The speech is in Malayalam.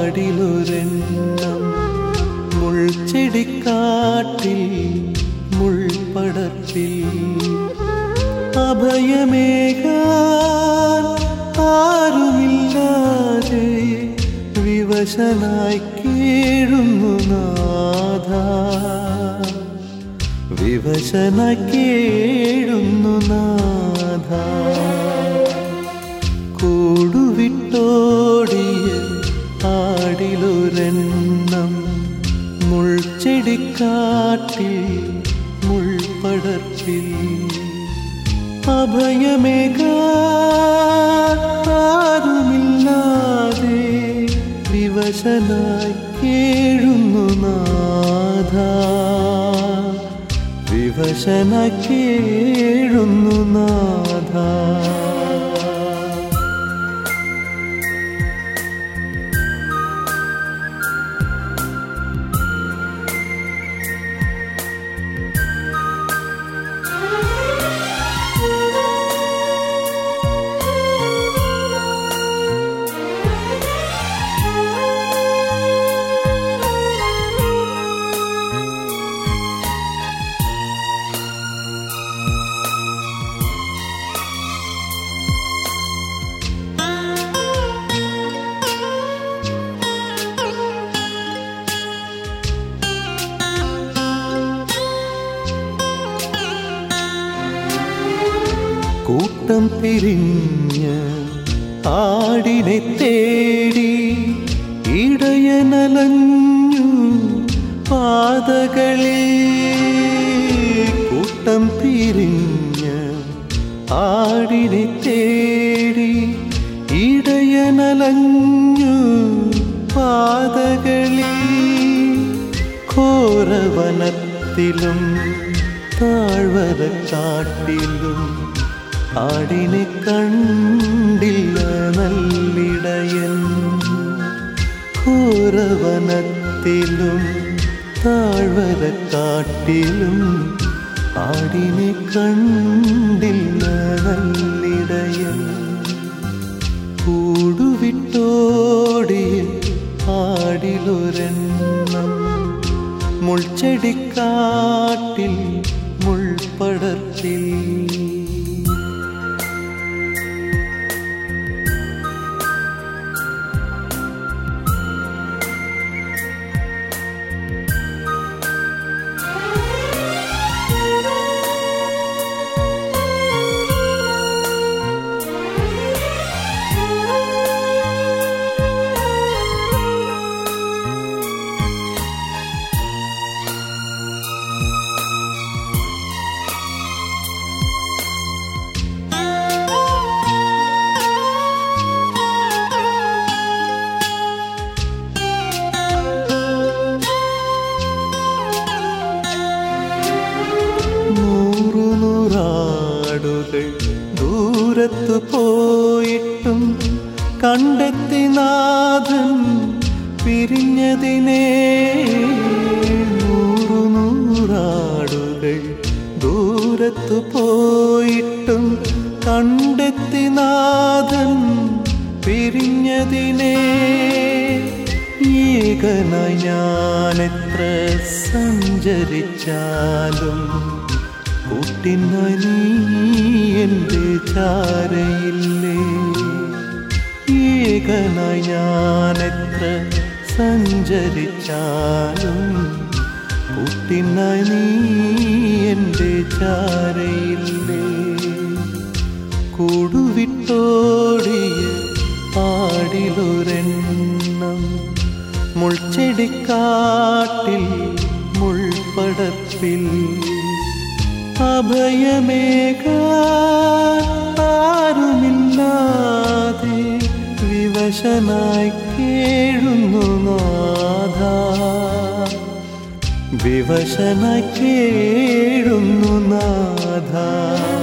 ആടിലൊരെണ്ണം മുൾച്ചെടിക്കാട്ടിൽ മുൾപടർപ്പിൽ അഭയമേകാൻ ആരുമില്ലാതെ വിവശനായി കേഴുന്നു നാഥ, വിവശനായി കേഴുന്നു നാഥ. കൂടുവിട്ടോടിയ ആടിലൊരെണ്ണം മുൾച്ചെടിക്കാട്ടിൽ മുൾപടർപ്പിൽ അഭയമേകാരുമില്ലാതെ വിവശനായി കേഴുന്നു നാഥ, വിവശനായി കേഴുന്നു നാഥ. കൂട്ടം പിരിഞ്ഞ് ആടിനെ തേടി ഇടയനലഞ്ഞു പാതകളിൽ. കൂട്ടം പിരിഞ്ഞ് ആടിനെ തേടി ഇടയനലഞ്ഞു പാതകളിൽ. ഘോരവനത്തിലും താഴ്വരക്കാട്ടിലും ആടിനെ കണ്ടില്ല നല്ലിടയൻ. ഘോരവനത്തിലും താഴ്വരക്കാട്ടിലും ആടിനെ കണ്ടില്ല നല്ലിടയൻ. കൂടുവിട്ടോടിയ ആടിലൊരെണ്ണം മുൾച്ചെടിക്കാട്ടിൽ മുൾപടർപ്പിൽ ദൂരത്തു പോയിട്ടും കണ്ടെത്തി നാഥൻ പിരിഞ്ഞതിനെ. നൂറാടുകൾ ദൂരത്തു പോയിട്ടും കണ്ടെത്തി നാഥൻ പിരിഞ്ഞതിനെ. ഏകനായി ഞാനെത്ര സഞ്ചരിച്ചാലും കൂട്ടിനായി നീ എൻ്റെ ചാരയില്ലേ. ഏകനായി ഞാനെത്ര സഞ്ചരിച്ചാലും കൂട്ടിനായി നീ എൻ്റെ ചാരയില്ലേ. കൂടുവിട്ടോടിയ ആടിലൊരെണ്ണം മുൾച്ചെടിക്കാട്ടിൽ മുൾപടർപ്പിൽ അഭയമേകാൻ ആരുമില്ലാതെ വിവശനായി കേഴുന്നു നാഥ, വിവശനായി കേഴുന്നു നാഥ.